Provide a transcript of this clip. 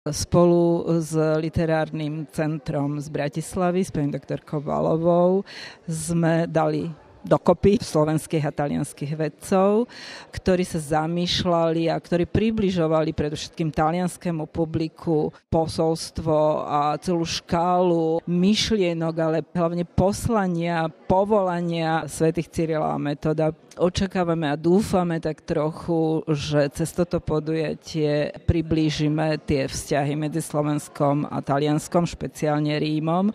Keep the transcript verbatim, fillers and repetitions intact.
Spolu s literárnym centrom z Bratislavy, s pani doktorkou Valovou, sme dali dokopy slovenských a talianských vedcov, ktorí sa zamýšľali a ktorí približovali predovšetkým talianskému publiku posolstvo a celú škálu myšlienok, ale hlavne poslania, povolania svätých Cyrila a Metoda. Očakávame a dúfame tak trochu, že cez toto podujatie priblížime tie vzťahy medzi Slovenskom a Talianskom, špeciálne Rímom,